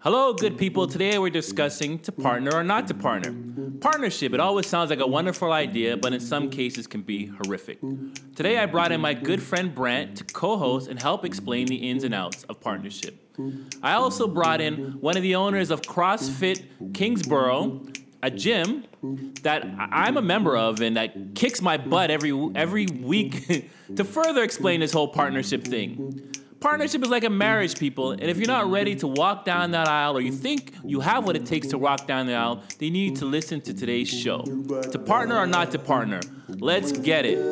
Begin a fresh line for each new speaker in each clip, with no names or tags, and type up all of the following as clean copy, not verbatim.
Hello, good people. Today we're discussing to partner or not to partner. Partnership, it always sounds like a wonderful idea, but in some cases can be horrific. Today I brought in my good friend Brant to co-host and help explain the ins and outs of partnership. I also brought in one of the owners of CrossFit Kingsborough, a gym that I'm a member of and that kicks my butt every week to further explain this whole partnership thing. Partnership is like a marriage, people, and if you're not ready to walk down that aisle or you think you have what it takes to walk down the aisle, then you need to listen to today's show. To partner or not to partner, let's get it.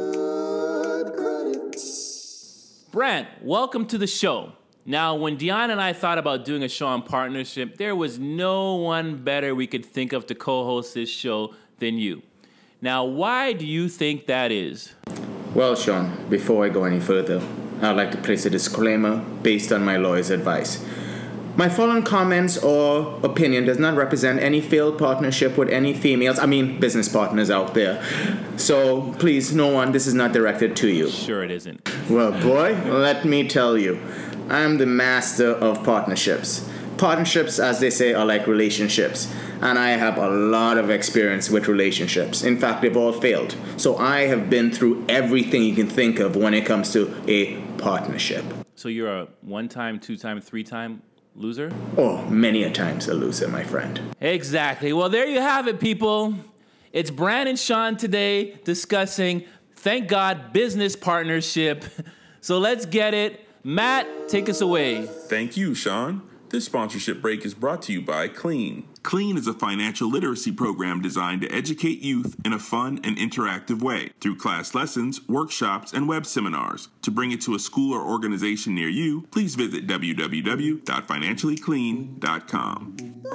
Brant, welcome to the show. Now, when Dion and I thought about doing a show on partnership, there was no one better we could think of to co-host this show than you. Now, why do you think that is?
Well, Sean, before I go any further, I'd like to place a disclaimer based on my lawyer's advice. My following comments or opinion does not represent any failed partnership with any business partners out there. So please, no one, this is not directed to you.
Sure it isn't.
Well, boy, let me tell you, I'm the master of partnerships. Partnerships, as they say, are like relationships. And I have a lot of experience with relationships. In fact, they've all failed. So I have been through everything you can think of when it comes to a partnership.
So you're a one-time, two-time, three-time loser?
Oh, many a times a loser, my friend.
Exactly. Well, there you have it, people. It's Brant and Sean today discussing, thank God, business partnership. So let's get it. Matt, take us away.
Thank you, Sean. This sponsorship break is brought to you by Clean. Clean is a financial literacy program designed to educate youth in a fun and interactive way through class lessons, workshops, and web seminars. To bring it to a school or organization near you, please visit www.financiallyclean.com.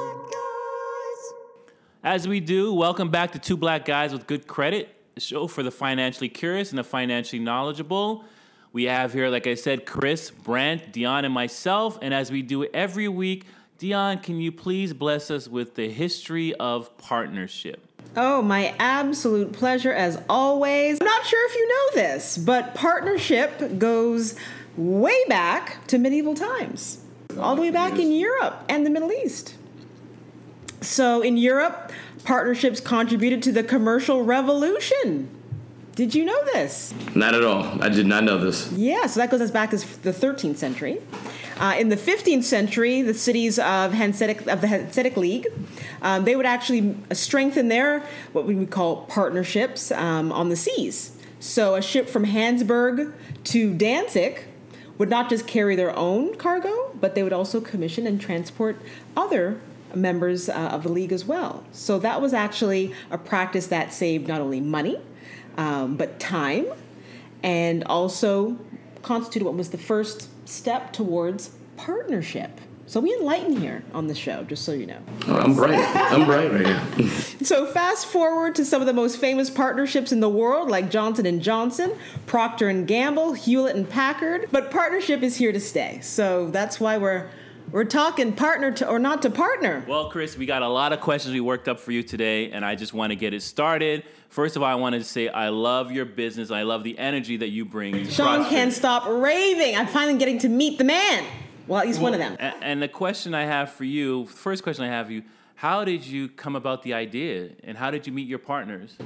As we do, welcome back to Two Black Guys with Good Credit, a show for the financially curious and the financially knowledgeable. We have here, like I said, Chris, Brant, Dion, and myself. And as we do every week, Dion, can you please bless us with the history of partnership?
Oh, my absolute pleasure as always. I'm not sure if you know this, but partnership goes way back to medieval times, all the way back in Europe and the Middle East. So in Europe, partnerships contributed to the commercial revolution. Did you know this?
Not at all. I did not know this.
Yeah, so that goes as back as the 13th century. In the 15th century, the cities of the Hanseatic League, they would actually strengthen their, what we would call partnerships on the seas. So a ship from Hansburg to Danzig would not just carry their own cargo, but they would also commission and transport other members of the league as well. So that was actually a practice that saved not only money, but time, and also constituted what was the first step towards partnership. So we enlighten here on the show, just so you know.
Oh, I'm bright right now.
So fast forward to some of the most famous partnerships in the world, like Johnson & Johnson, Procter & Gamble, Hewlett & Packard. But partnership is here to stay. So that's why we're talking partner to or not to partner.
Well, Chris, we got a lot of questions we worked up for you today, and I just want to get it started. First of all, I wanted to say I love your business. I love the energy that you bring to
Sean
CrossFit.
Can't stop raving. I'm finally getting to meet the man. Well, at least one of them.
And the question I have for you, first question I have for you, how did you come about the idea, and how did you meet your partners?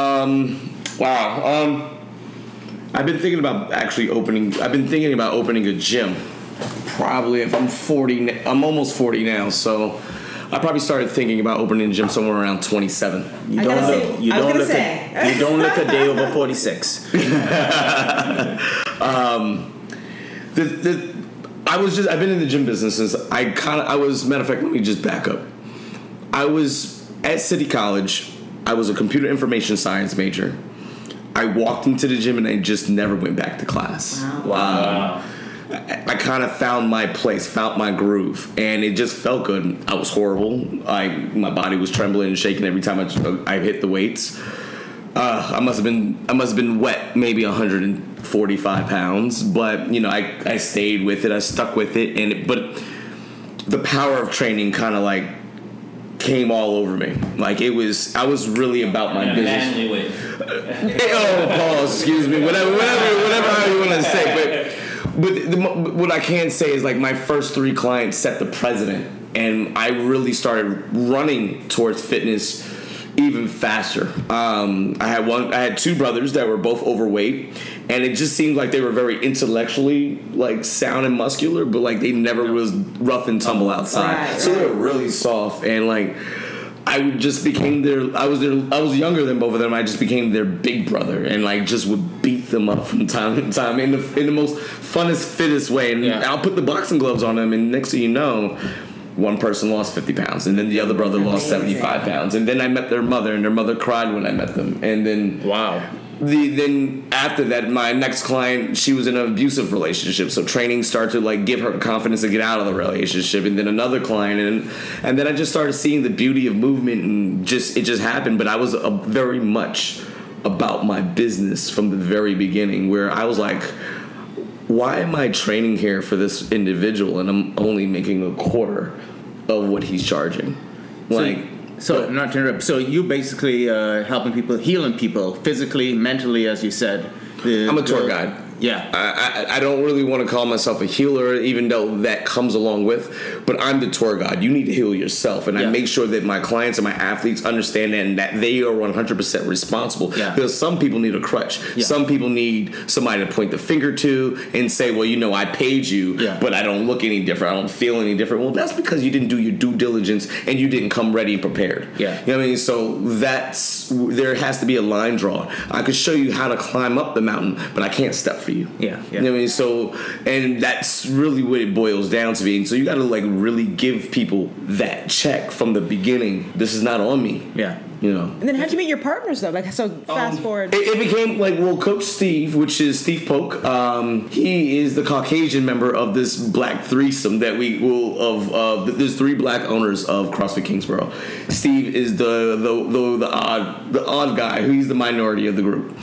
Wow. I've been thinking about opening a gym. Probably if I'm 40, I'm almost 40 now, so I probably started thinking about opening a gym somewhere around 27.
You don't look a day over 46.
I've been in the gym business since matter of fact, let me just back up. I was at City College. I was a computer information science major. I walked into the gym and I just never went back to class.
Wow.
I kind of found my place, found my groove, and it just felt good. I was horrible. My body was trembling and shaking every time I hit the weights. I must have been wet, maybe 145 pounds, but I stayed with it. I stuck with it, but the power of training kind of like came all over me. Like I was really about my business.
Manly way.
Pause. Excuse me. Whatever you want to say, but what I can say is like my first 3 clients set the precedent, and I really started running towards fitness even faster. I had two brothers that were both overweight, and it just seemed like they were very intellectually like sound and muscular, but like they never was rough and tumble outside.
Right,
so they were really soft, and like I just became I was younger than both of them. I just became their big brother, and like just would beat them up from time to time in the most funnest, fittest way. And I'll put the boxing gloves on them, and next thing you know, one person lost 50 pounds, and then the other brother lost 75 pounds. And then I met their mother, and their mother cried when I met them. And then then after that, my next client, she was in an abusive relationship, so training started to like give her the confidence to get out of the relationship. And then another client, and then I just started seeing the beauty of movement, and it just happened. But I was very much about my business from the very beginning, where I was like, why am I training here for this individual and I'm only making a quarter of what he's charging?
So not to interrupt. So you basically helping people, healing people physically, mentally, as you said.
I'm a tour guide.
Yeah.
I don't really want to call myself a healer, even though that comes along with, but I'm the tour guide. You need to heal yourself, and I make sure that my clients and my athletes understand that, and that they are 100% responsible.
Yeah.
Because some people need a crutch. Yeah. Some people need somebody to point the finger to and say, well, you know, I paid you, but I don't look any different. I don't feel any different. Well, that's because you didn't do your due diligence and you didn't come ready and prepared.
Yeah.
You know what I mean? So there has to be a line drawn. I could show you how to climb up the mountain, but I can't step for you.
Yeah.
You know what I mean? So, and that's really what it boils down to being. So you got to like really give people that check from the beginning. This is not on me.
Yeah.
You know.
And then how'd you meet your partners though? Like, so fast forward.
It became like, well, Coach Steve, which is Steve Polk, he is the Caucasian member of this black threesome that there's three black owners of CrossFit Kingsborough. Steve is the odd guy. He's the minority of the group.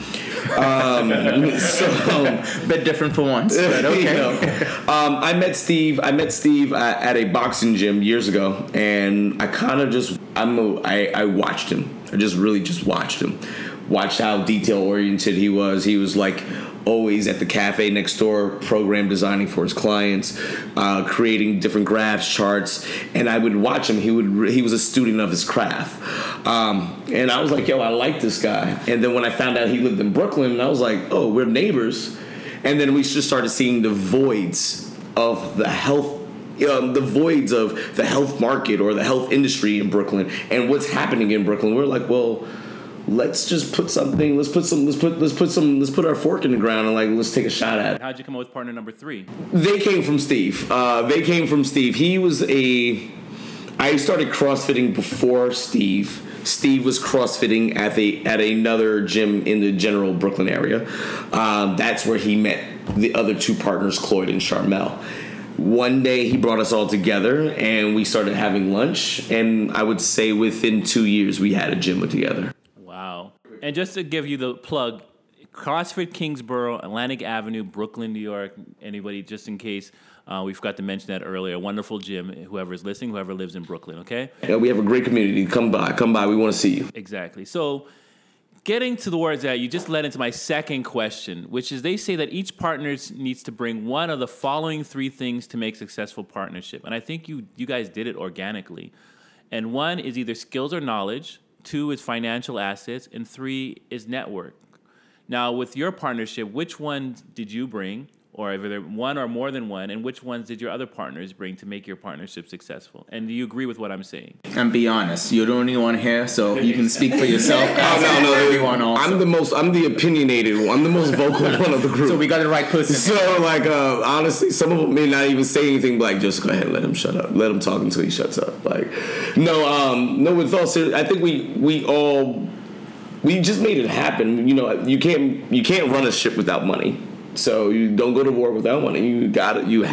Bit different for once, but okay.
You know, I met Steve at a boxing gym years ago, and I kind of just I watched him. I just watched him. Watched how detail oriented he was. He was like always at the cafe next door, program designing for his clients, creating different graphs, charts, and I would watch him. He was a student of his craft, and I was like, yo, I like this guy. And then when I found out he lived in Brooklyn, I was like, oh, we're neighbors. And then we just started seeing the voids of the health. The voids of the health market or the health industry in Brooklyn and what's happening in Brooklyn. We're like, well, let's just put something. Let's put our fork in the ground and like let's take a shot at it.
How'd you come up with partner number 3?
They came from Steve. He was I started CrossFitting before Steve. Steve was CrossFitting at another gym in the general Brooklyn area. That's where he met the other two partners, Cloyd and Charmel. One day he brought us all together and we started having lunch, and I would say within 2 years we had a gym together.
Wow. And just to give you the plug, CrossFit Kingsborough, Atlantic Avenue, Brooklyn, New York, anybody, just in case we forgot to mention that earlier, wonderful gym, whoever's listening, whoever lives in Brooklyn, okay?
Yeah, we have a great community. Come by, we want to see you.
Exactly. So getting to the words that you just led into my second question, which is they say that each partner needs to bring one of the following 3 things to make successful partnership. And I think you guys did it organically. And 1 is either skills or knowledge, 2 is financial assets, and 3 is network. Now, with your partnership, which one did you bring? Or if there one or more than one, and which ones did your other partners bring to make your partnership successful? And do you agree with what I'm saying?
And be honest, you're the only one here, so you can speak for yourself.
No,
everyone also.
I'm the opinionated one. I'm the most vocal one of the group.
So we got the right person.
So, like, honestly, some of them may not even say anything, but like, just go ahead and let him shut up. Let him talk until he shuts up. Like, no, with all seriousness, I think we just made it happen. You know, you can't run a ship without money. So you don't go to war without money. You're gonna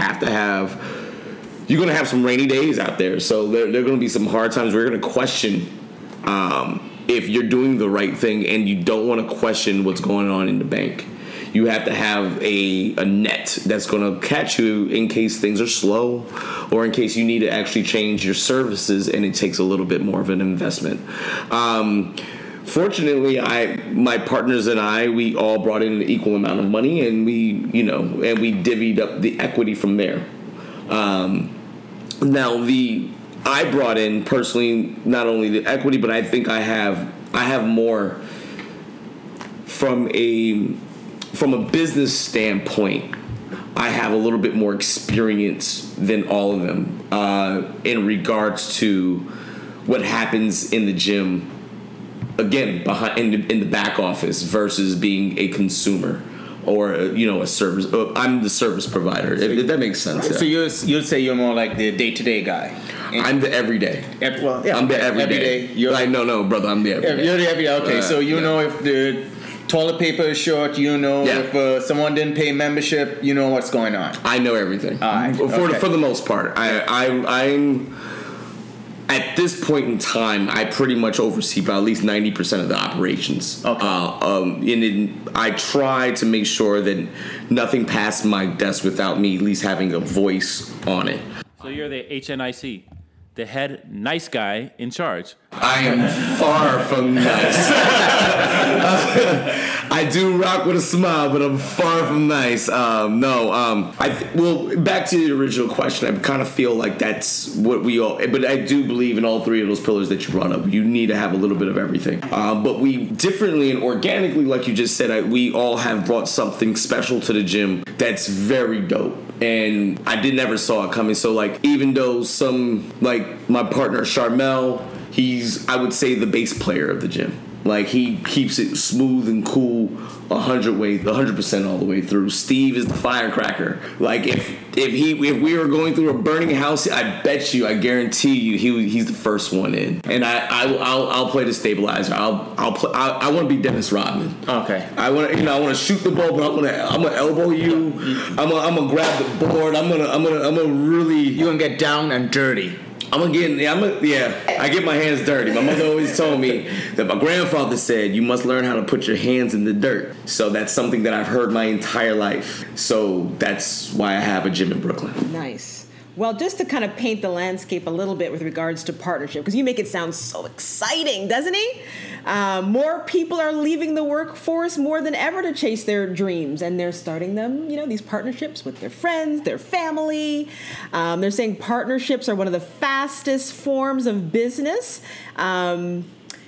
have some rainy days out there. So there are gonna be some hard times. We're gonna question if you're doing the right thing, and you don't want to question what's going on in the bank. You have to have a net that's gonna catch you in case things are slow, or in case you need to actually change your services, and it takes a little bit more of an investment. Fortunately, my partners and we all brought in an equal amount of money, and we divvied up the equity from there. Now, I brought in personally not only the equity, but I think I have more from a business standpoint. I have a little bit more experience than all of them in regards to what happens in the gym. Again, behind in the back office versus being a consumer or a service. I'm the service provider. If that makes sense.
So you'd say you're more like the day-to-day guy.
I'm the everyday. I'm the everyday. No, brother. I'm the everyday.
You're the everyday. Okay, so know if the toilet paper is short. If someone didn't pay membership. You know what's going on.
I know everything. All right. For the most part, I'm. At this point in time, I pretty much oversee about at least 90% of the operations. Okay. I try to make sure that nothing passed my desk without me at least having a voice on it.
So you're the HNIC, the head nice guy in charge.
I am far from nice. I do rock with a smile, but I'm far from nice. Back to the original question, I kind of feel like that's what we all, but I do believe in all three of those pillars that you brought up. You need to have a little bit of everything. But we differently and organically, like you just said, we all have brought something special to the gym that's very dope. And I never saw it coming. So, even though my partner, Charmel, he's, I would say, the bass player of the gym. He keeps it smooth and cool 100% all the way through. Steve is the firecracker. If we were going through a burning house, I guarantee you, he's the first one in. And I'll play the stabilizer. I want to be Dennis Rodman. Okay. I want to shoot the ball, but I'm gonna elbow you. I'm gonna grab the board. I'm gonna really.
You're gonna get down and dirty.
I get my hands dirty. My mother always told me that my grandfather said you must learn how to put your hands in the dirt. So that's something that I've heard my entire life. So that's why I have a gym in Brooklyn.
Nice. Well, just to kind of paint the landscape a little bit with regards to partnership, because you make it sound so exciting, doesn't he? More people are leaving the workforce more than ever to chase their dreams, and they're starting them, these partnerships with their friends, their family. They're saying partnerships are one of the fastest forms of business. Over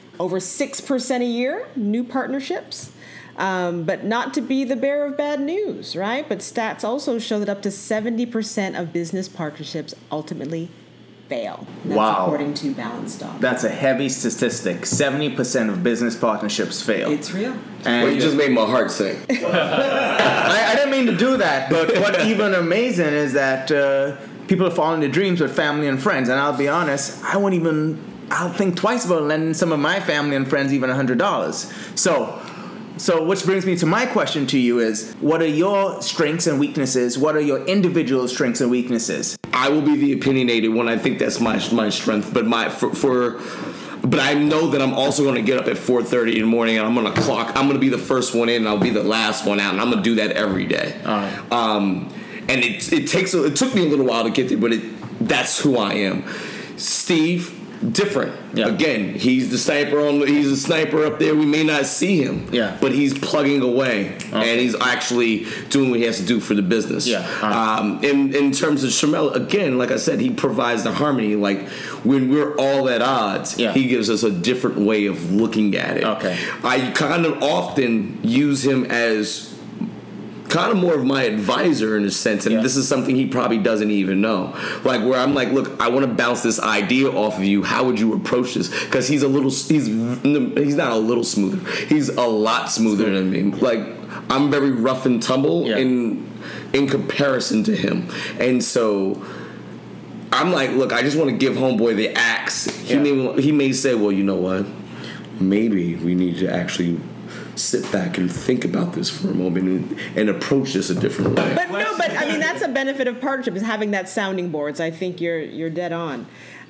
6% a year, new partnerships. But not to be the bearer of bad news, right? But stats also show that up to 70% of business partnerships ultimately fail. That's according to Balanced.com.
That's a heavy statistic. 70% of business partnerships fail.
It's real.
And you just made my heart sink.
I didn't mean to do that, but what's even amazing is that people are following their dreams with family and friends. And I'll be honest, I'll think twice about lending some of my family and friends even $100. So which brings me to my question to you is, what are your strengths and weaknesses? What are your individual strengths and weaknesses?
I will be the opinionated one. I think that's my strength. But but I know that I'm also going to get up at 4:30 in the morning and I'm going to clock. I'm going to be the first one in and I'll be the last one out. And I'm going to do that every day. All right. And it took me a little while to get there, but that's who I am. Steve, different. Yeah. Again, he's a sniper up there. We may not see him. Yeah. But he's plugging away, and he's actually doing what he has to do for the business. Yeah. In terms of Charmel, again, like I said, he provides the harmony. When we're all at odds, he gives us a different way of looking at it. Okay. I kind of often use him as kind of more of my advisor in a sense, and this is something he probably doesn't even know. Where I'm like, look, I want to bounce this idea off of you. How would you approach this? Because he's not a little smoother. He's a lot smoother than me. I'm very rough and tumble in comparison to him, and so I'm like, look, I just want to give homeboy the axe. He may say, well, you know what? Maybe we need to actually sit back and think about this for a moment and approach this a different way.
But I mean, that's a benefit of partnership, is having that sounding board. So I think you're dead on.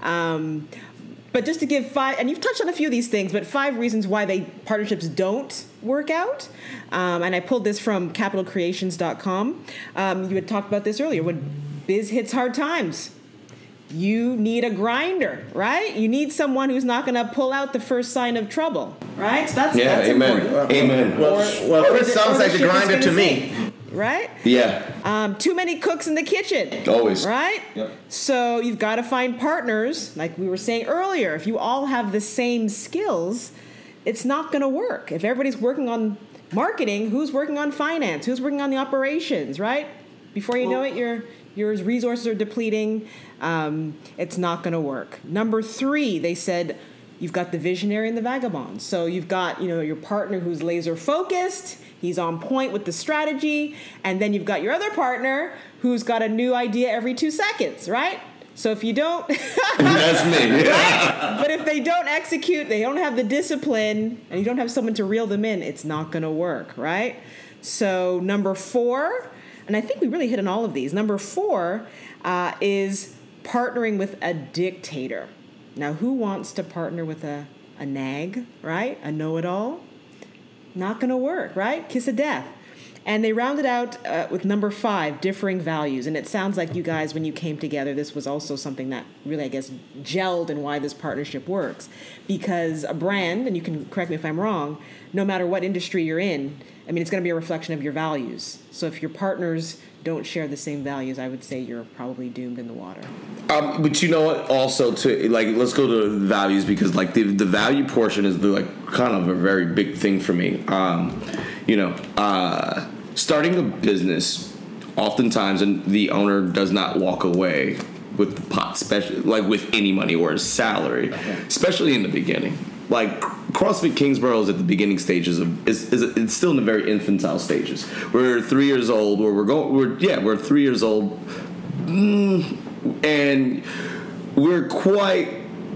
But just to give 5, and you've touched on a few of these things, but 5 reasons why partnerships don't work out. And I pulled this from capitalcreations.com. You had talked about this earlier. When biz hits hard times, you need a grinder, right? You need someone who's not going to pull out the first sign of trouble, right? So that's
amen.
important.
Amen.
Well, Chris sounds like a grinder to me.
right?
Yeah.
Too many cooks in the kitchen.
Always.
Right?
Yep.
So you've got to find partners, like we were saying earlier. If you all have the same skills, it's not going to work. If everybody's working on marketing, who's working on finance? Who's working on the operations, right? Before you know it, your resources are depleting. It's not going to work. Number 3, they said, you've got the visionary and the vagabond. So you've got, your partner who's laser focused. He's on point with the strategy. And then you've got your other partner who's got a new idea every 2 seconds, right? So if you don't...
That's me.
Right? But if they don't execute, they don't have the discipline, and you don't have someone to reel them in, it's not going to work, right? So number 4, and I think we really hit on all of these. Number 4 is partnering with a dictator. Now, who wants to partner with a nag, right? A know-it-all? Not going to work, right? Kiss of death. And they rounded out with number 5, differing values. And it sounds like you guys, when you came together, this was also something that really, I guess, gelled in why this partnership works. Because a brand, and you can correct me if I'm wrong, no matter what industry you're in, I mean, it's going to be a reflection of your values. So if your partners don't share the same values, I would say you're probably doomed in the water.
But you know what? Also, let's go to values, because like the value portion is kind of a very big thing for me. Starting a business, oftentimes, and the owner does not walk away with the pot, especially like with any money or a salary, especially in the beginning. Like CrossFit Kingsborough is at the beginning stages it's still in the very infantile stages. We're 3 years old, we're 3 years old, and we're quite.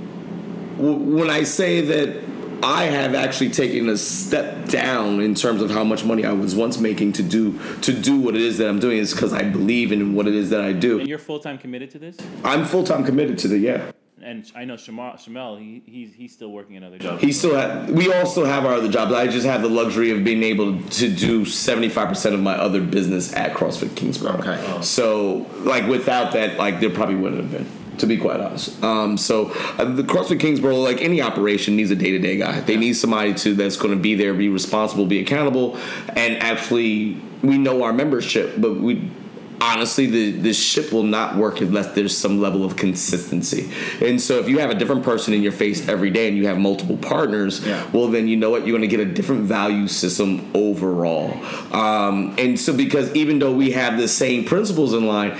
When I say that, I have actually taken a step down in terms of how much money I was once making to do what it is that I'm doing. Is because I believe in what it is that I do.
And you're full-time committed to this?
I'm full-time committed to the.
And I know Shamel, he's still working another job.
We all still have our other jobs. I just have the luxury of being able to do 75% of my other business at CrossFit Kingsborough.
Okay.
Oh. So, without that, there probably wouldn't have been, to be quite honest. The CrossFit Kingsborough, like any operation, needs a day-to-day guy. They need somebody that's going to be there, be responsible, be accountable, and actually, we know our membership, but honestly, the ship will not work unless there's some level of consistency. And so if you have a different person in your face every day and you have multiple partners, well, then you know what? You're going to get a different value system overall. And so because even though we have the same principles in line,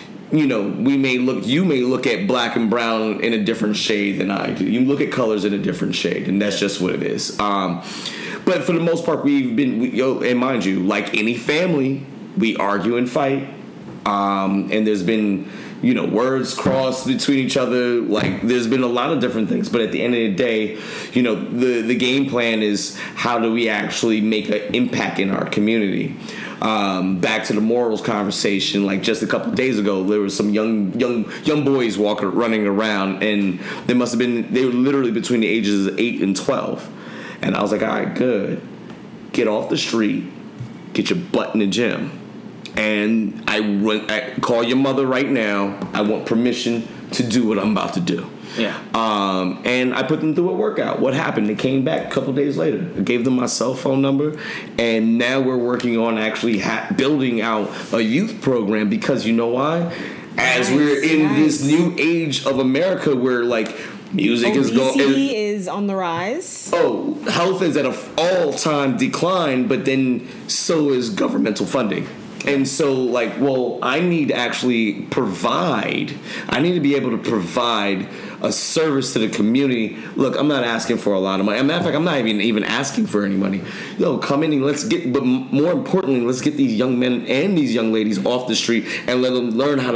you may look at black and brown in a different shade than I do. You look at colors in a different shade, and that's just what it is. But for the most part, and mind you, like any family, we argue and fight. And there's been, words crossed between each other. Like, there's been a lot of different things. But at the end of the day, the game plan is how do we actually make an impact in our community? Back to the morals conversation, like just a couple of days ago, there was some young boys running around, and they were literally between the ages of 8 and 12. And I was like, all right, good. Get off the street. Get your butt in the gym. And I call your mother right now. I want permission to do what I'm about to do.
Yeah.
And I put them through a workout. What happened? They came back a couple days later. I gave them my cell phone number, and now we're working on actually building out a youth program, because you know why? As we're in this new age of America where music is going.
Obesity is on the rise.
Oh, health is at an all-time decline, but then so is governmental funding. And so, I need to actually provide. I need to be able to provide a service to the community. Look, I'm not asking for a lot of money. As a matter of fact, I'm not even asking for any money. Come in and but more importantly, let's get these young men and these young ladies off the street and let them learn how to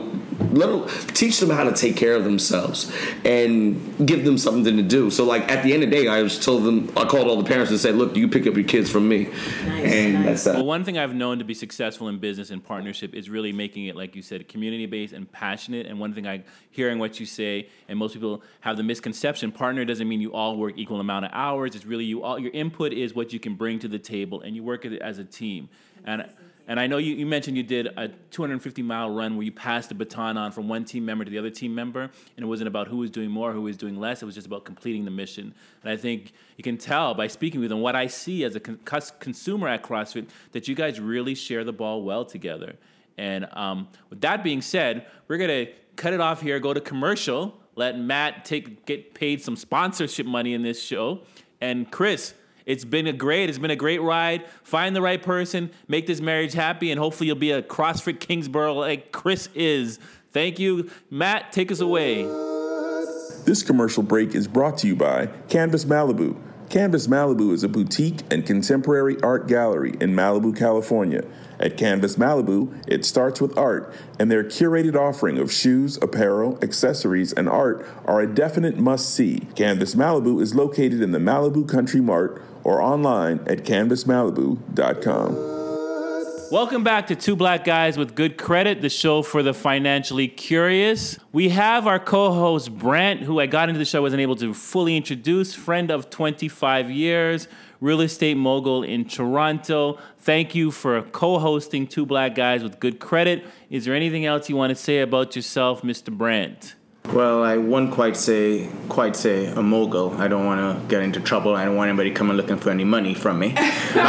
teach them how to take care of themselves and give them something to do. So, at the end of the day, I called all the parents and said, look, you pick up your kids from me. Nice. That's that.
Well, one thing I've known to be successful in business and partnership is really making it, like you said, community-based and passionate. And one thing hearing what you say, and most people have the misconception, partner doesn't mean you all work equal amount of hours. It's really your input is what you can bring to the table, and you work as a team. And I know you mentioned you did a 250-mile run where you passed the baton on from one team member to the other team member, and it wasn't about who was doing more, who was doing less. It was just about completing the mission. And I think you can tell by speaking with them what I see as a consumer at CrossFit that you guys really share the ball well together. And with that being said, we're going to cut it off here, go to commercial, let Matt get paid some sponsorship money in this show. And Chris, it's been a great ride. Find the right person, make this marriage happy, and hopefully you'll be a CrossFit Kingsborough like Chris is. Thank you. Matt, take us away.
This commercial break is brought to you by Canvas Malibu. Canvas Malibu is a boutique and contemporary art gallery in Malibu, California. At Canvas Malibu, it starts with art, and their curated offering of shoes, apparel, accessories, and art are a definite must-see. Canvas Malibu is located in the Malibu Country Mart or online at canvasmalibu.com.
Welcome back to Two Black Guys with Good Credit, the show for the financially curious. We have our co-host Brent, who I got into the show, wasn't able to fully introduce, friend of 25 years, real estate mogul in Toronto. Thank you for co-hosting Two Black Guys with Good Credit. Is there anything else you want to say about yourself, Mr. Brent?
Well, I wouldn't quite say a mogul. I don't want to get into trouble. I don't want anybody coming looking for any money from me.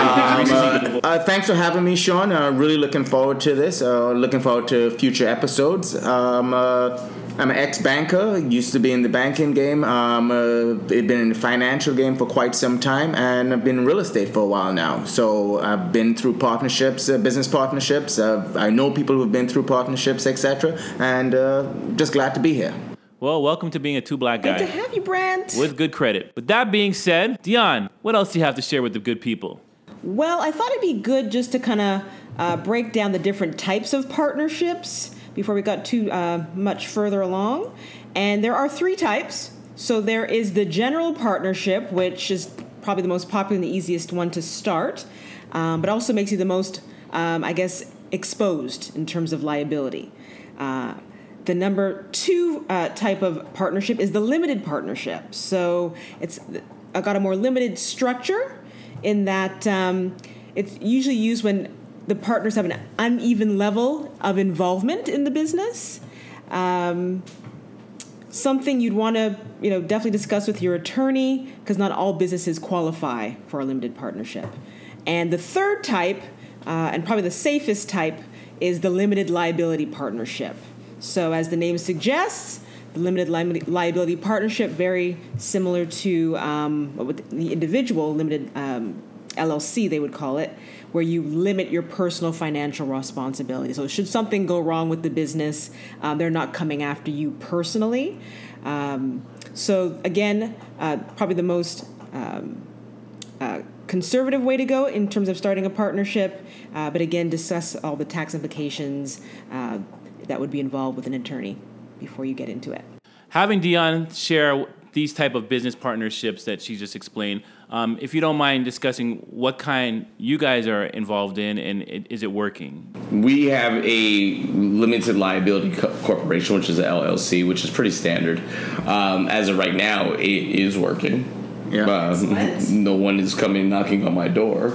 Thanks for having me, Sean. Really looking forward to this. Looking forward to future episodes. I'm an ex-banker. Used to be in the banking game. I've been in the financial game for quite some time, and I've been in real estate for a while now. So I've been through partnerships, business partnerships. I know people who've been through partnerships, etc. And just glad to be here.
Well, welcome to being a Two Black Guy.
Good to have you, Brent.
With Good Credit. With that being said, Dion, what else do you have to share with the good people?
Well, I thought it'd be good just to kind of break down the different types of partnerships before we got too much further along. And there are 3 types. So there is the general partnership, which is probably the most popular and the easiest one to start, but also makes you the most, exposed in terms of liability. The number 2 type of partnership is the limited partnership. So it's got a more limited structure in that it's usually used when the partners have an uneven level of involvement in the business. Something you'd want to, definitely discuss with your attorney, because not all businesses qualify for a limited partnership. And the 3rd type, and probably the safest type, is the limited liability partnership. So as the name suggests, the limited liability partnership, very similar to what the individual limited LLC, they would call it, where you limit your personal financial responsibility. So should something go wrong with the business, they're not coming after you personally. So again, probably the most conservative way to go in terms of starting a partnership, but again, discuss all the tax implications that would be involved with an attorney before you get into it. Having
Dion share these type of business partnerships that she just explained, if you don't mind discussing what kind you guys are involved in, and is it working?
We have a limited liability corporation, which is an LLC, which is pretty standard. As of right now, it is working.
Yeah.
No one is coming knocking on my door.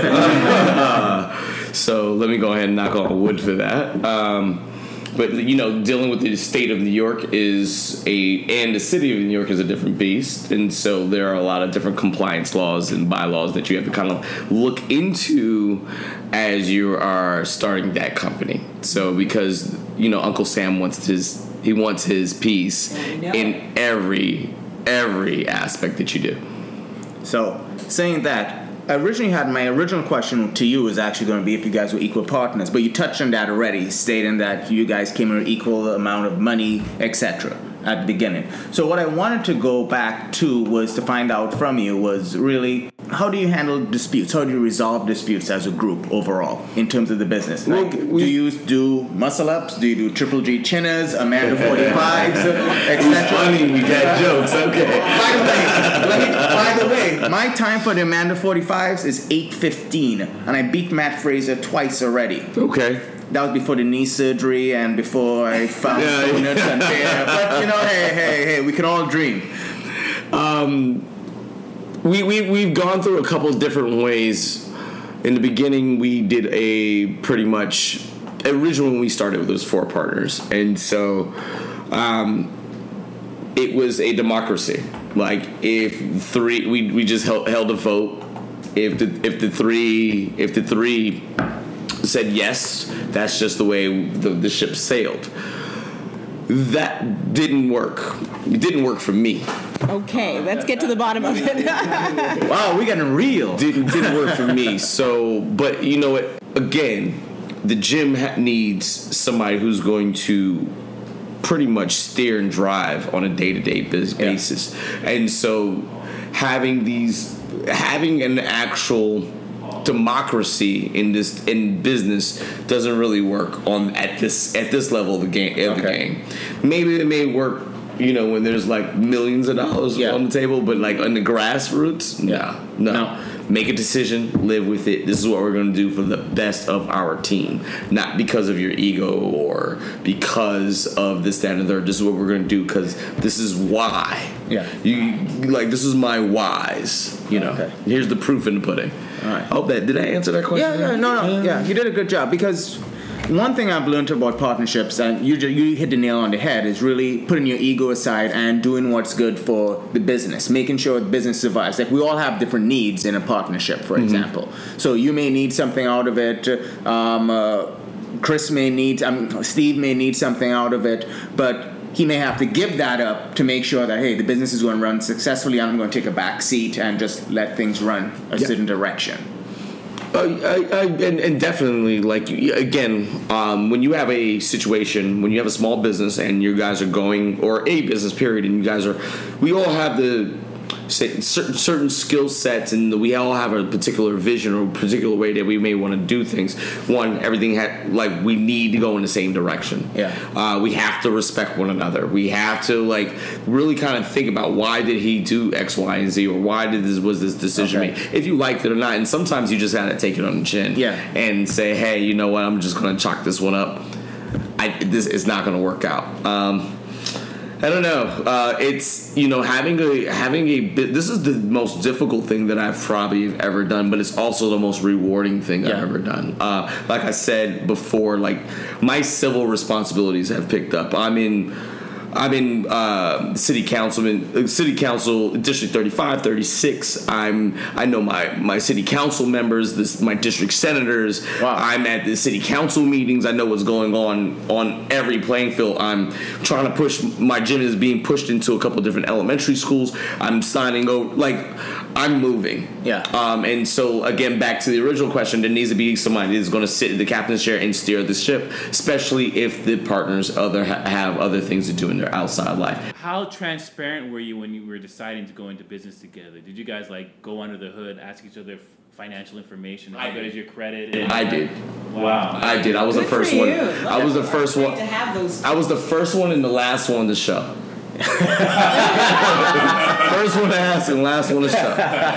So let me go ahead and knock on wood for that. But, dealing with the state of New York and the city of New York is a different beast. And so there are a lot of different compliance laws and bylaws that you have to kind of look into as you are starting that company. So because, Uncle Sam wants his piece in every aspect that you do.
So, saying that, my original question to you was actually going to be if you guys were equal partners, but you touched on that already, stating that you guys came in an equal amount of money, etc. at the beginning. So what I wanted to go back to was to find out from you was really, how do you handle disputes? How do you resolve disputes as a group overall in terms of the business? Like, do you do muscle-ups? Do you do Triple G chinners, Amanda 45s, etc.?
Funny, we got jokes, okay.
By the way, my time for the Amanda 45s is 8:15, and I beat Matt Fraser twice already.
Okay.
That was before the knee surgery and before I found donuts and beer. But, hey, we can all dream.
We've gone through a couple different ways in the beginning, we did a pretty much. Originally, when we started, there was 4 partners, and so it was a democracy. Like if 3, we just held a vote. If the three said yes, that's just the way the ship sailed. That didn't work. It didn't work for me.
Okay, let's get to the bottom of it.
Wow, we getting real.
Didn't work for me. So, but you know what? Again, the gym needs somebody who's going to pretty much steer and drive on a day-to-day basis. And so having an actual democracy in business doesn't really work at this level of the game. Maybe it may work, when there's like millions of dollars on the table, but like on the grassroots, no. Make a decision, live with it. This is what we're going to do for the best of our team, not because of your ego or because of this, that, and the third. This is what we're going to do because this is why.
Yeah.
This is my whys.
Okay.
Here's the proof in the pudding.
All right.
I hope did I answer that question?
Yeah, you did a good job because one thing I've learned about partnerships, and you hit the nail on the head, is really putting your ego aside and doing what's good for the business, making sure the business survives. Like we all have different needs in a partnership, for example. So you may need something out of it. Steve may need something out of it, but he may have to give that up to make sure that, hey, the business is going to run successfully. I'm going to take a back seat and just let things run a certain direction.
And definitely, like, again, when you have a situation, when you have a small business and you guys are going, or a business period, and we all have certain skill sets, and we all have a particular vision or a particular way that we may want to do things. One, everything we need to go in the same direction.
Yeah.
We have to respect one another. We have to really kind of think about why did he do X, Y, and Z, or why was this decision made? If you liked it or not, and sometimes you just gotta take it on the chin.
Yeah.
And say, hey, you know what? I'm just gonna chalk this one up. This is not gonna work out. I don't know. It's having a this is the most difficult thing that I've probably ever done, but it's also the most rewarding thing I've ever done. Like I said before, my civil responsibilities have picked up. I'm in city council district 35, 36. I know my city council members, my district senators.
Wow.
I'm at the city council meetings. I know what's going on every playing field. I'm trying to push, my gym is being pushed into a couple different elementary schools. I'm signing over, I'm moving.
Yeah.
And so again, back to the original question, there needs to be somebody that's going to sit in the captain's chair and steer the ship, especially if the partners have other things to do in their outside life.
How transparent were you when you were deciding to go into business together? Did you guys go under the hood, ask each other financial information? How good is your credit?
I did.
Wow.
I did. I was
Good
the first
for
one.
you.
I was the first one.
To have those.
I was the first one and the last one to show. First one to ask and last one to show.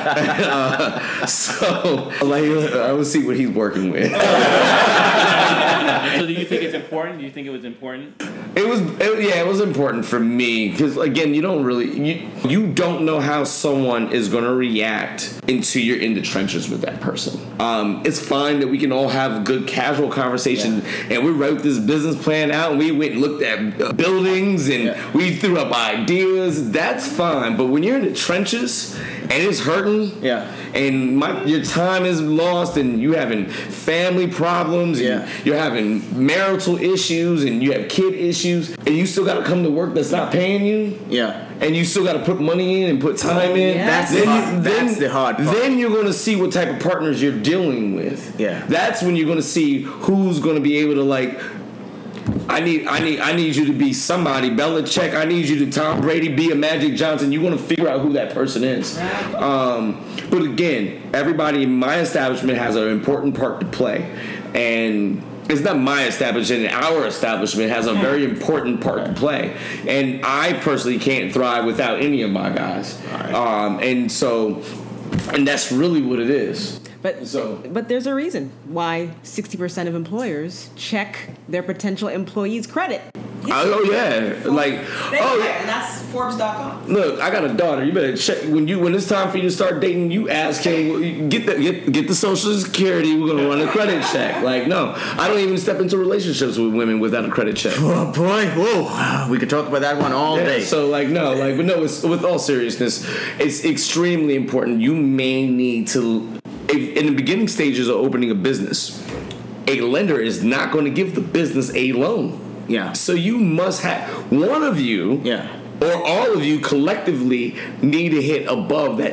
So I will see what he's working with.
So do you think it's important? Do you think it was important?
It was important for me because again, you don't know how someone is going to react until you're in the trenches with that person. It's fine that we can all have good casual conversation, and we wrote this business plan out, and we went and looked at buildings, and we threw up ideas. That's fine, but when you're in the trenches and it's hurting, and your time is lost, and you having family problems, and you're having marital issues, and you have kid issues, and you still got to come to work that's not paying you, and you still got to put money in and put time in.
That's the hard part.
Then you're going to see what type of partners you're dealing with. That's when you're going to see who's going to be able to I need you to be somebody, Belichick. I need you to Tom Brady, be a Magic Johnson. You want to figure out who that person is. But again, everybody in my establishment has an important part to play, and it's not my establishment. Our establishment has a very important part to play, and I personally can't thrive without any of my guys. And that's really what it is.
But there's a reason why 60% of employers check their potential employees' credit.
Oh yeah, like
And that's Forbes.com.
Look, I got a daughter. You better check when it's time for you to start dating. You ask him, get the Social Security. We're gonna run a credit check. Like, no, I don't even step into relationships with women without a credit check.
Oh boy, whoa, we could talk about that one all day.
So it's, with all seriousness, it's extremely important. You may need to, in the beginning stages of opening a business, a lender is not going to give the business a loan.
Yeah.
So you must have one of you.
Yeah.
Or all of you collectively need to hit above that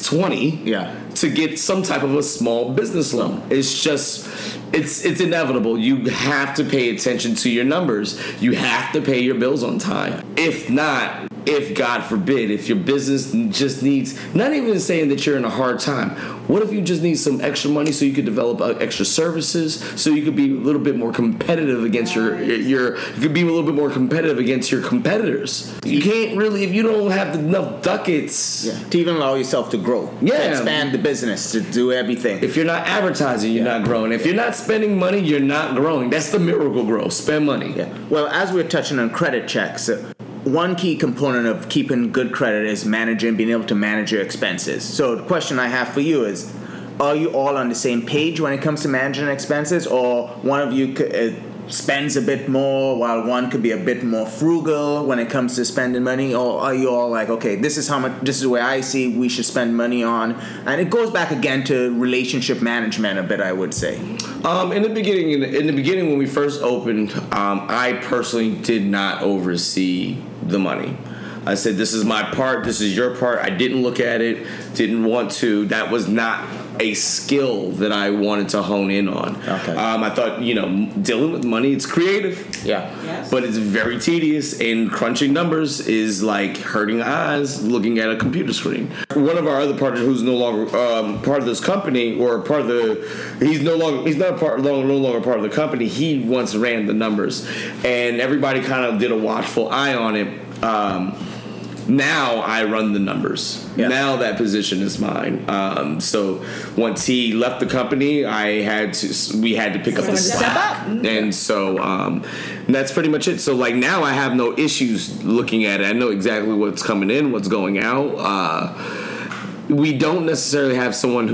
620 to get some type of a small business loan. It's just, it's inevitable. You have to pay attention to your numbers. You have to pay your bills on time. If not, if God forbid, if your business just needs, not even saying that you're in a hard time, what if you just need some extra money so you could develop extra services, so you could be a little bit more competitive against you could be a little bit more competitive against your competitors. You can't really, if you don't have enough ducats
to even allow yourself to grow, to expand the business, to do everything.
If you're not advertising, you're not growing. If you're not spending money, you're not growing. That's the miracle growth. Spend money.
Yeah. Well, as we're touching on credit checks, one key component of keeping good credit is being able to manage your expenses. So the question I have for you is, are you all on the same page when it comes to managing expenses, or one of you spends a bit more while one could be a bit more frugal when it comes to spending money? Or are you all like, okay, this is the way I see we should spend money on? And it goes back again to relationship management a bit, I would say.
In the beginning when we first opened, I personally did not oversee the money. I said, this is my part, this is your part. I didn't look at it, didn't want to. That was not a skill that I wanted to hone in on.
Okay.
I thought, dealing with money, it's creative.
Yeah.
Yes.
But it's very tedious, and crunching numbers is like hurting eyes looking at a computer screen. One of our other partners, who's no longer part of this company, or part of no longer part of the company. He once ran the numbers, and everybody kind of did a watchful eye on it. Now I run the numbers. Yeah. Now that position is mine. So once he left the company, we had to pick up the slack. And so that's pretty much it. So like now I have no issues looking at it. I know exactly what's coming in, what's going out. We don't necessarily have someone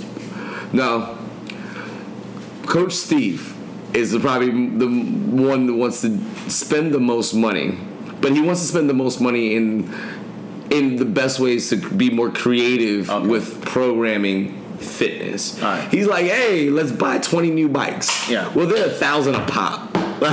Coach Steve is probably the one that wants to spend the most money. But he wants to spend the most money in the best ways to be more creative with programming fitness.
Right.
He's like, hey, let's buy 20 new bikes.
Yeah.
Well, they're $1,000 a pop.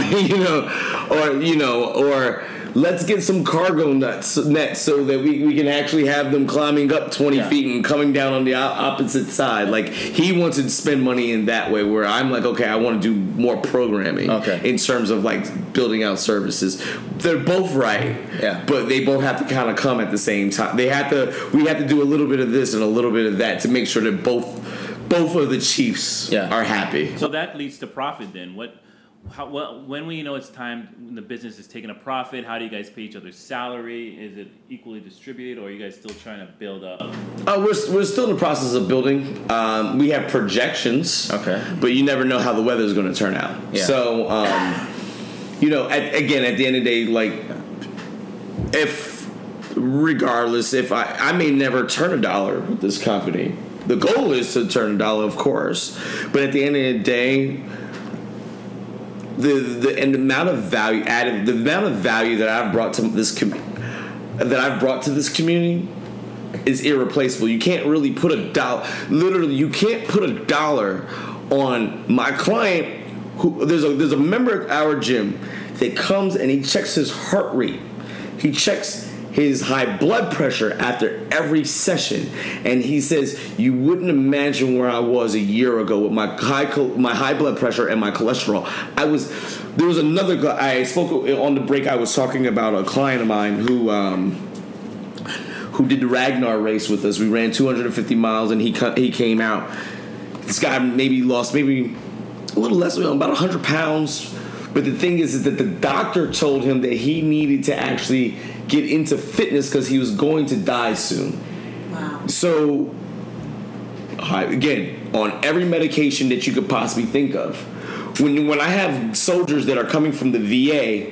Or let's get some cargo nets so that we can actually have them climbing up 20 feet and coming down on the opposite side. Like, he wants to spend money in that way, where I'm like, okay, I want to do more programming in terms of like building out services. They're both right, but they both have to kind of come at the same time. We have to do a little bit of this and a little bit of that to make sure that both of the chiefs are happy.
So that leads to profit then. When we know it's time, when the business is taking a profit, how do you guys pay each other's salary? Is it equally distributed, or are you guys still trying to build up?
We're still in the process of building. We have projections, but you never know how the weather is going to turn out. Yeah. So, at the end of the day, like, if I may never turn a dollar with this company. The goal is to turn a dollar, of course, but at the end of the day, the amount of value that I've brought to this community is irreplaceable. You can't really put a dollar. Literally, you can't put a dollar on my client. Who there's a member at our gym that comes and he checks his heart rate. He checks his high blood pressure after every session, and he says, you wouldn't imagine where I was a year ago with my high blood pressure and my cholesterol. There was another guy I spoke on the break. I was talking about a client of mine who did the Ragnar race with us. We ran 250 miles, and he came out. This guy lost a little less, about 100 pounds. But the thing is that the doctor told him that he needed to actually get into fitness because he was going to die soon. Wow. So, again, on every medication that you could possibly think of. When I have soldiers that are coming from the VA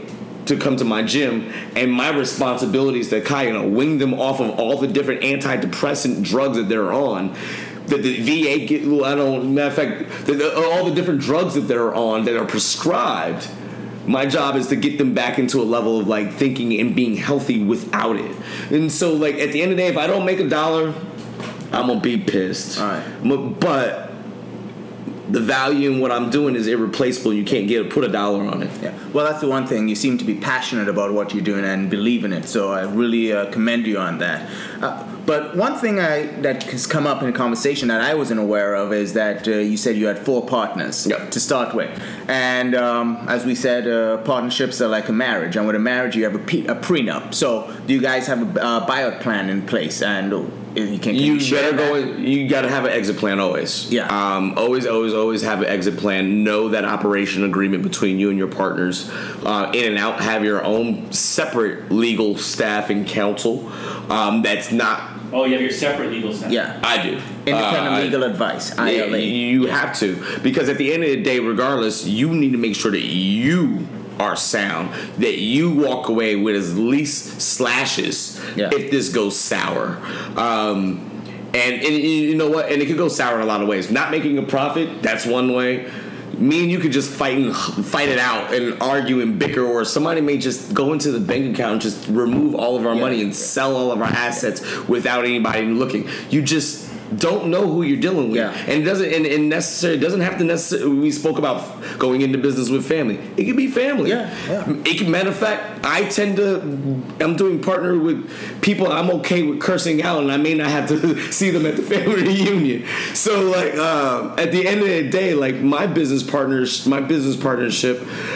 to come to my gym, and my responsibility is to kind of wing them off of all the different antidepressant drugs that they're on. That the VA get, matter of fact, all the different drugs that they're on that are prescribed. My job is to get them back into a level of like thinking and being healthy without it. And so, like at the end of the day, if I don't make $1, I'm gonna be pissed.
All right.
But the value in what I'm doing is irreplaceable. You can't put $1 on it.
Yeah. Well, that's the one thing. You seem to be passionate about what you're doing and believe in it. So I really commend you on that. But one thing that has come up in a conversation that I wasn't aware of is that you said you had 4 partners to start with. And as we said, partnerships are like a marriage. And with a marriage, you have a prenup. So do you guys have a buyout plan in place? And you better go. You got to have an exit plan always. Yeah.
Always have an exit plan. Know that operation agreement between you and your partners. In and out. Have your own separate legal staff and counsel. That's not.
Oh, you have your separate legal staff.
Yeah,
I do.
Independent legal advice. ILA.
You have to, because at the end of the day, regardless, you need to make sure that you are sound, that you walk away with as least slashes if this goes sour. And you know what? And it could go sour in a lot of ways. Not making a profit, that's one way. Me and you could just fight it out and argue and bicker, or somebody may just go into the bank account and just remove all of our money and sell all of our assets without anybody looking. You just don't know who you're dealing with. And it doesn't have to necessarily. We spoke about going into business with family. It could be family. It can, matter of fact, I'm doing partner with people I'm okay with cursing out, and I may not have to see them at the family reunion. So like at the end of the day, like my business partnership,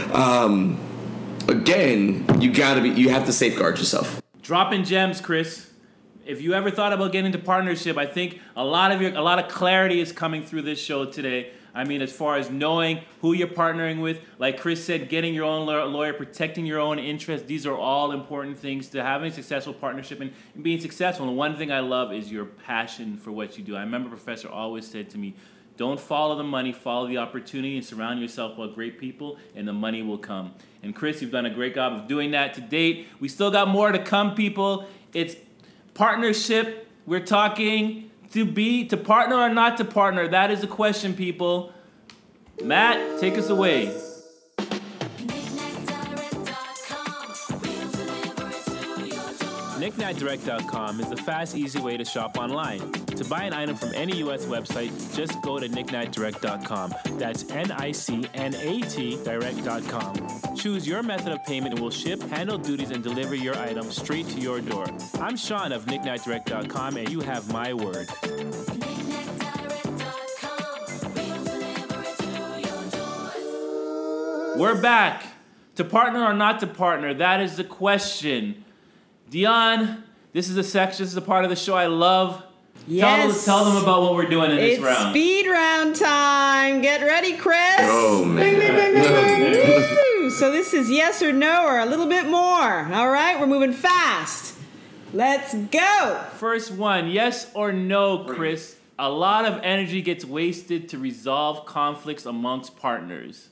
again, you have to safeguard yourself.
Dropping gems, Chris. If you ever thought about getting into partnership, I think a lot of clarity is coming through this show today. I mean, as far as knowing who you're partnering with, like Chris said, getting your own lawyer, protecting your own interests, these are all important things to having a successful partnership and being successful. And one thing I love is your passion for what you do. I remember Professor always said to me, don't follow the money, follow the opportunity, and surround yourself with great people, and the money will come. And Chris, you've done a great job of doing that to date. We still got more to come, people. It's partnership. We're talking to partner or not to partner. That is the question, people. Matt, take us away. NickNightDirect.com is the fast, easy way to shop online. To buy an item from any U.S. website, just go to NickNightDirect.com. That's NICNAT Direct.com. Choose your method of payment and we'll ship, handle duties, and deliver your item straight to your door. I'm Sean of NickNightDirect.com, and you have my word. We're back. To partner or not to partner, that is the question. Dion, this is a part of the show I love.
Yes.
Tell them about what we're doing in this round.
It's speed round time. Get ready, Chris.
Oh, man.
Bing, bing, bing, bing, bing. Woo. So this is yes or no or a little bit more. All right, we're moving fast. Let's go.
First one, yes or no, Chris. A lot of energy gets wasted to resolve conflicts amongst partners.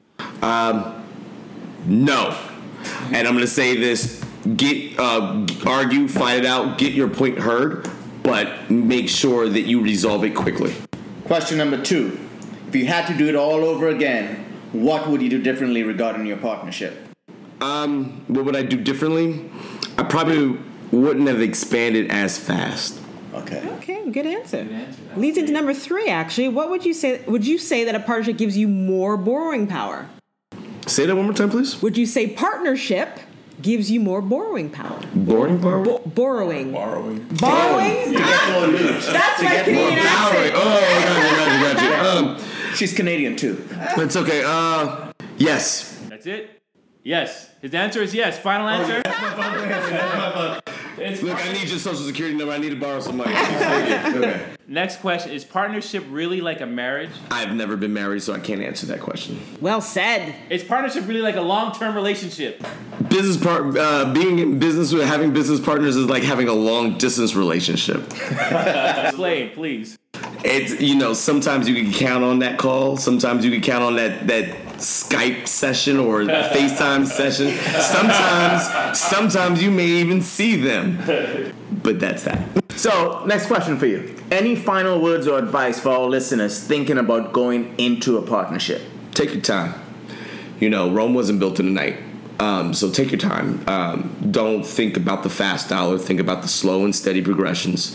No. And I'm going to say this. Argue, fight it out, get your point heard, but make sure that you resolve it quickly.
Question number 2. If you had to do it all over again, what would you do differently regarding your partnership?
What would I do differently? I probably wouldn't have expanded as fast.
Okay, good answer. Leads into number 3, actually. What would you say? Would you say that a partnership gives you more borrowing power?
Say that one more time, please.
Would you say partnership gives you more borrowing power?
Borrowing power?
Borrowing.
Borrowing?
That's my Canadian accent.
Oh, gotcha.
She's Canadian, too.
It's okay. Yes.
That's it? Yes. His answer is yes. Final answer?
That's my phone. Look, I need your social security number. I need to borrow some money. Okay.
Next question. Is partnership really like a marriage?
I've never been married, so I can't answer that question.
Well said.
Is partnership really like a long-term relationship?
Being in business with having business partners is like having a long-distance relationship.
Explain, please.
It's, sometimes you can count on that call. Sometimes you can count on that Skype session or FaceTime session. Sometimes you may even see them. But that's that.
So, next question for you. Any final words or advice for our listeners thinking about going into a partnership?
Take your time. Rome wasn't built in a night. So take your time. Don't think about the fast dollar. Think about the slow and steady progressions.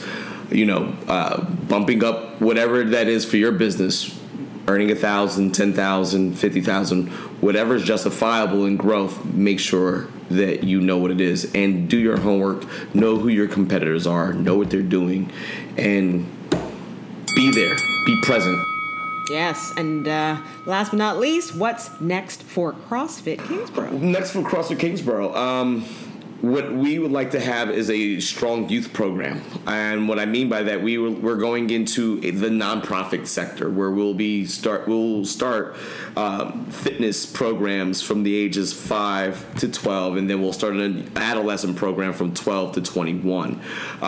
Bumping up whatever that is for your business, earning 1,000, 10,000, 50,000, whatever is justifiable in growth. Make sure that you know what it is and do your homework. Know who your competitors are. Know what they're doing, and be there. Be present.
Yes, and last but not least, what's next for CrossFit Kingsborough?
Next for CrossFit Kingsborough, what we would like to have is a strong youth program. And what I mean by that, we're going into the nonprofit sector where we'll start fitness programs from the ages 5 to 12, and then we'll start an adolescent program from 12 to 21.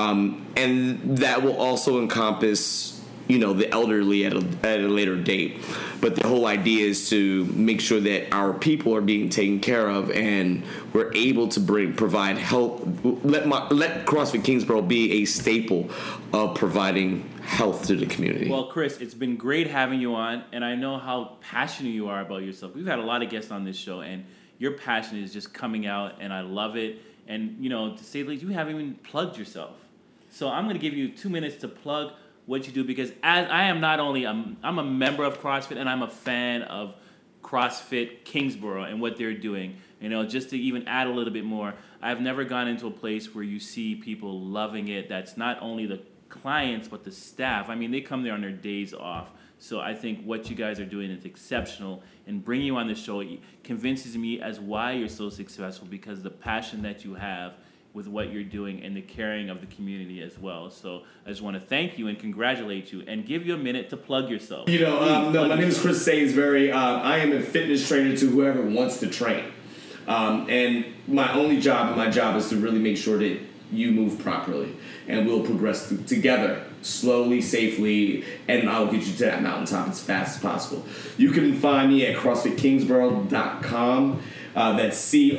And that will also encompass the elderly at a later date. But the whole idea is to make sure that our people are being taken care of, and we're able to provide help. Let CrossFit Kingsborough be a staple of providing health to the community.
Well, Chris, it's been great having you on, and I know how passionate you are about yourself. We've had a lot of guests on this show, and your passion is just coming out, and I love it. And, to say the least, you haven't even plugged yourself. So I'm going to give you 2 minutes to plug what you do, because as I am not only I'm a member of CrossFit, and I'm a fan of CrossFit Kingsborough and what they're doing. Just to even add a little bit more, I've never gone into a place where you see people loving it. That's not only the clients but the staff. I mean, they come there on their days off. So I think what you guys are doing is exceptional, and bringing you on the show convinces me as why you're so successful, because the passion that you have with what you're doing and the caring of the community as well. So I just want to thank you and congratulate you and give you a minute to plug yourself.
My name is Chris Sainsbury. I am a fitness trainer to whoever wants to train. And my job is to really make sure that you move properly, and we'll progress together slowly, safely, and I'll get you to that mountaintop as fast as possible. You can find me at CrossFitKingsborough.com. That's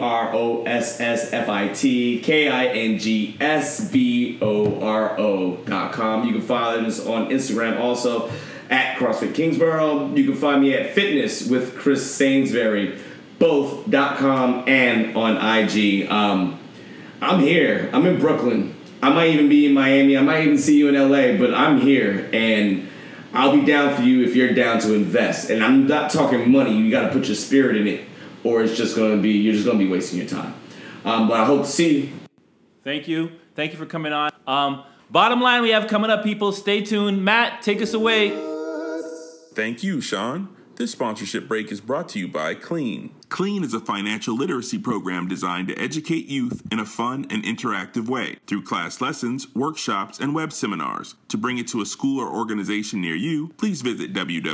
CrossFitKingsboro.com. You can find us on Instagram also at CrossFit Kingsborough. You can find me at Fitness with Chris Sainsbury, both.com and on IG. I'm here. I'm in Brooklyn. I might even be in Miami. I might even see you in LA, but I'm here, and I'll be down for you if you're down to invest. And I'm not talking money. You got to put your spirit in it, or you're just going to be wasting your time. But I hope to see you.
Thank you for coming on. Bottom line we have coming up, people. Stay tuned. Matt, take us away.
Thank you, Sean. This sponsorship break is brought to you by Clean. Clean is a financial literacy program designed to educate youth in a fun and interactive way through class lessons, workshops, and web seminars. To bring it to a school or organization near you, please visit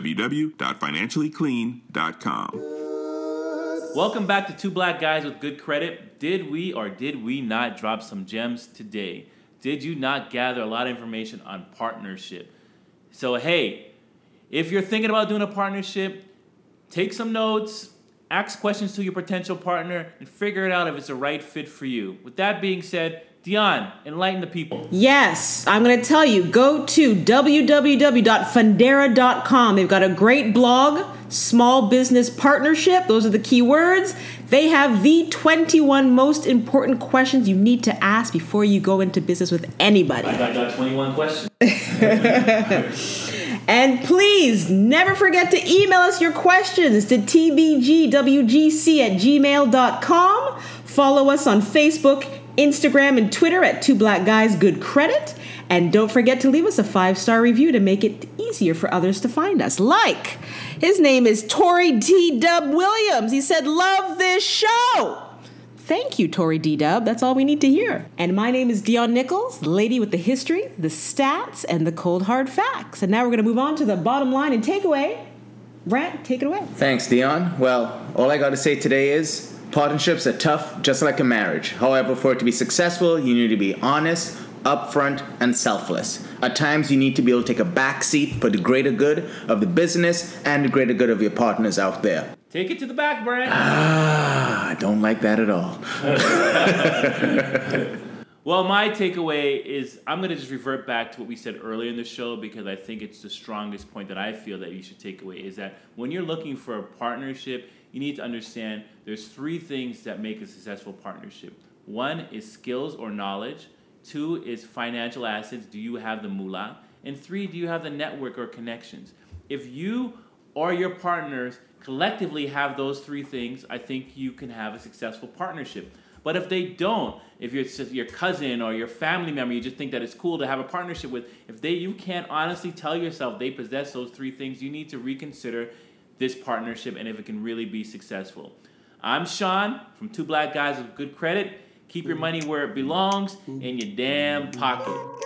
www.financiallyclean.com.
Welcome back to Two Black Guys with Good Credit. Did we or did we not drop some gems today? Did you not gather a lot of information on partnership? So, hey, if you're thinking about doing a partnership, take some notes, ask questions to your potential partner, and figure it out if it's a right fit for you. With that being said, Dion, enlighten the people.
Yes, I'm going to tell you, go to www.fundera.com. They've got a great blog, small business partnership. Those are the key words. They have the 21 most important questions you need to ask before you go into business with anybody.
I got 21 questions.
And please never forget to email us your questions to tbgwgc@gmail.com. Follow us on Facebook, Instagram, and Twitter at Two Black Guys Good Credit. And don't forget to leave us a 5-star review to make it easier for others to find us. Like, his name is Tori D. Dub Williams. He said, love this show. Thank you, Tori D. Dub. That's all we need to hear. And my name is Dion Nichols, the lady with the history, the stats, and the cold hard facts. And now we're going to move on to the bottom line and takeaway. Brant, take it away.
Thanks, Dion. Well, all I got to say today is partnerships are tough, just like a marriage. However, for it to be successful, you need to be honest, upfront, and selfless. At times, you need to be able to take a back seat for the greater good of the business and the greater good of your partners out there.
Take it to the back, Brent.
I don't like that at all.
Well, my takeaway is I'm going to just revert back to what we said earlier in the show because I think it's the strongest point that I feel that you should take away is that when you're looking for a partnership, you need to understand there's 3 things that make a successful partnership. 1 is skills or knowledge. 2 is financial assets. Do you have the moolah? And 3, do you have the network or connections? If you or your partners collectively have those 3 things, I think you can have a successful partnership. But if they don't, if it's just your cousin or your family member, you just think that it's cool to have a partnership with, you can't honestly tell yourself they possess those 3 things, you need to reconsider this partnership and if it can really be successful. I'm Sean from Two Black Guys with Good Credit. Keep your money where it belongs, in your damn pocket.